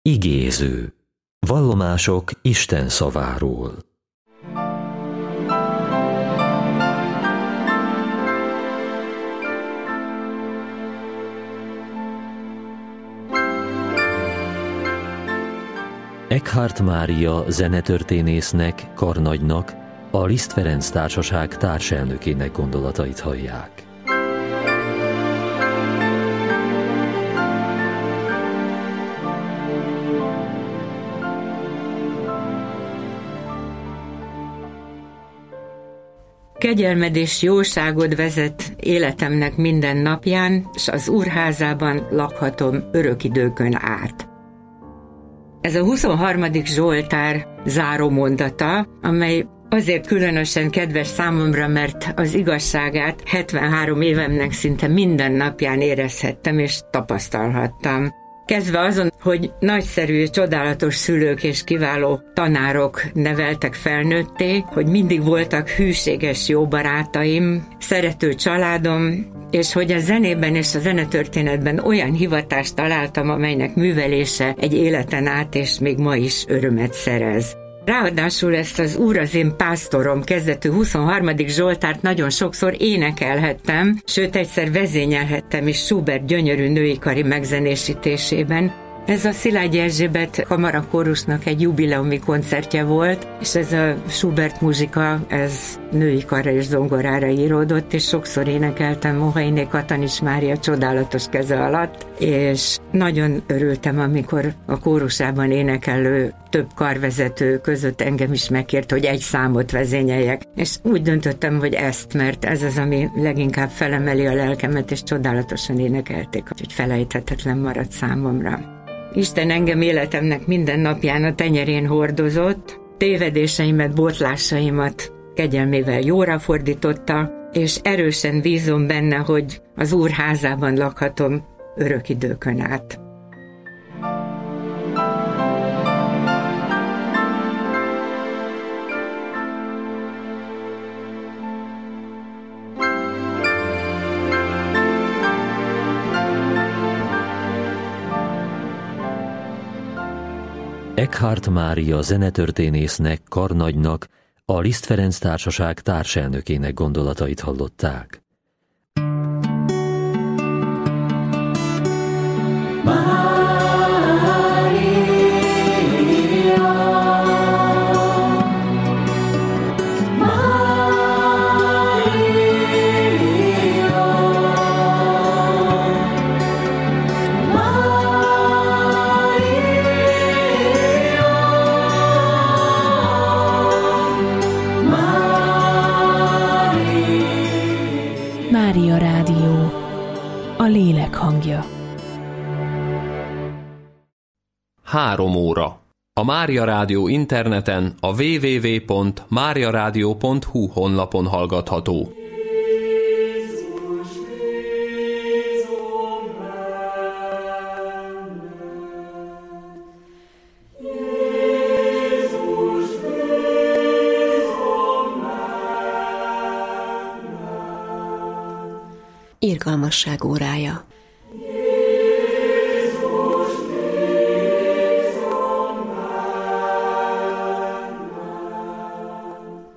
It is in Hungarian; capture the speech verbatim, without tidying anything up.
Igéző. Vallomások Isten szaváról. Eckhart Mária zenetörténésznek, karnagynak, a Liszt Ferenc Társaság társelnökének gondolatait hallják. Kegyelmed és jóságod vezet életemnek minden napján, s az Úrházában lakhatom örök időkön át. Ez a huszonharmadik Zsoltár záró mondata, amely azért különösen kedves számomra, mert az igazságát hetvenhárom évemnek szinte minden napján érezhettem és tapasztalhattam. Kezdve azon, hogy nagyszerű, csodálatos szülők és kiváló tanárok neveltek felnőtté, hogy mindig voltak hűséges jó barátaim, szerető családom, és hogy a zenében és a zenetörténetben olyan hivatást találtam, amelynek művelése egy életen át és még ma is örömet szerez. Ráadásul ezt az Úr az én pásztorom kezdetű huszonharmadik Zsoltárt nagyon sokszor énekelhettem, sőt egyszer vezényelhettem is Schubert gyönyörű nőikari megzenésítésében. Ez a Szilágyi Erzsébet kamarakórusnak egy jubileumi koncertje volt, és ez a Schubert muzsika, ez női karra és zongorára íródott, és sokszor énekeltem Mohainé Katanis Mária csodálatos keze alatt, és nagyon örültem, amikor a kórusában énekelő több karvezető között engem is megkért, hogy egy számot vezényeljek, és úgy döntöttem, hogy ezt, mert ez az, ami leginkább felemeli a lelkemet, és csodálatosan énekelték, hogy felejthetetlen maradt számomra. Isten engem életemnek minden napján a tenyerén hordozott, tévedéseimet, botlásaimat kegyelmével jóra fordította, és erősen bízom benne, hogy az Úr házában lakhatom örök időkön át. Eckhart Mária zenetörténésznek, karnagynak, a Liszt Ferenc Társaság társelnökének gondolatait hallották. Mária Rádió, a lélek hangja. Három óra. A Mária Rádió interneten a double-u double-u double-u pont mária rádió pont hu honlapon hallgatható. Irgalmasság órája.